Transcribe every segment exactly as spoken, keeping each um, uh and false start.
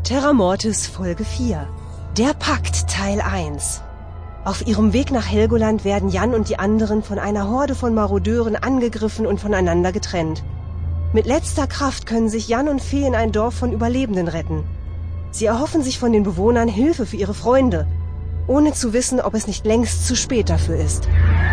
Terra Mortis Folge vier. Der Pakt Teil eins. Auf ihrem Weg nach Helgoland werden Jan und die anderen von einer Horde von Marodeuren angegriffen und voneinander getrennt. Mit letzter Kraft können sich Jan und Fee in ein Dorf von Überlebenden retten. Sie erhoffen sich von den Bewohnern Hilfe für ihre Freunde, ohne zu wissen, ob es nicht längst zu spät dafür ist.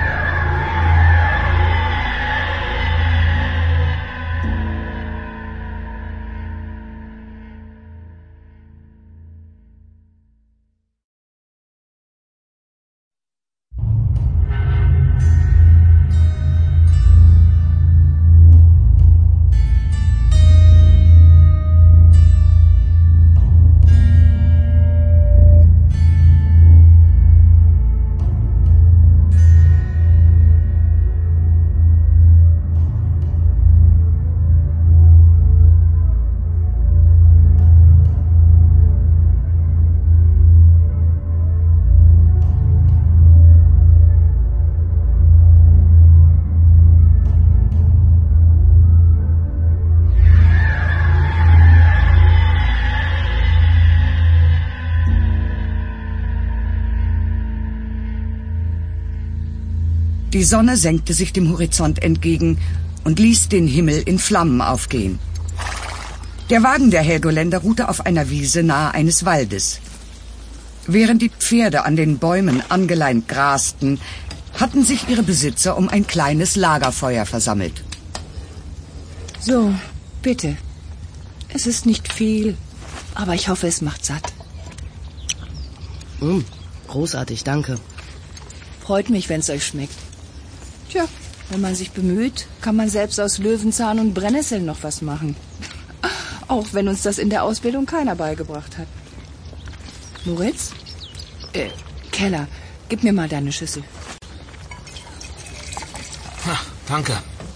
Die Sonne senkte sich dem Horizont entgegen und ließ den Himmel in Flammen aufgehen. Der Wagen der Helgoländer ruhte auf einer Wiese nahe eines Waldes. Während die Pferde an den Bäumen angeleint grasten, hatten sich ihre Besitzer um ein kleines Lagerfeuer versammelt. So, bitte. Es ist nicht viel, aber ich hoffe, es macht satt. Mm, großartig, danke. Freut mich, wenn es euch schmeckt. Tja, wenn man sich bemüht, kann man selbst aus Löwenzahn und Brennnesseln noch was machen. Auch wenn uns das in der Ausbildung keiner beigebracht hat. Moritz? Äh, Keller, gib mir mal deine Schüssel. Ha, danke.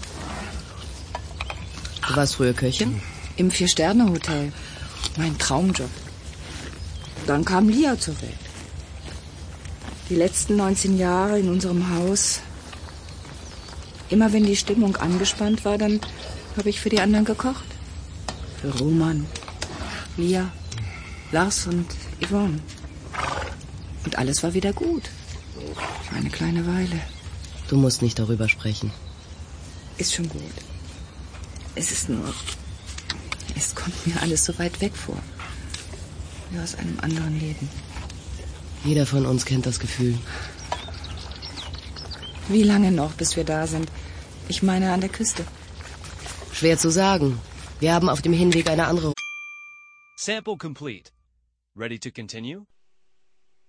Du warst früher Köchin? Im Vier-Sterne-Hotel. Mein Traumjob. Dann kam Lia zur Welt. Die letzten neunzehn Jahre in unserem Haus. Immer wenn die Stimmung angespannt war, dann habe ich für die anderen gekocht. Für Roman, Lia, Lars und Yvonne. Und alles war wieder gut. Für eine kleine Weile. Du musst nicht darüber sprechen. Ist schon gut. Es ist nur... Es kommt mir alles so weit weg vor. Wie aus einem anderen Leben. Jeder von uns kennt das Gefühl. Wie lange noch, bis wir da sind? Ich meine an der Küste. Schwer zu sagen. Wir haben auf dem Hinweg eine andere... Sample complete. Ready to continue?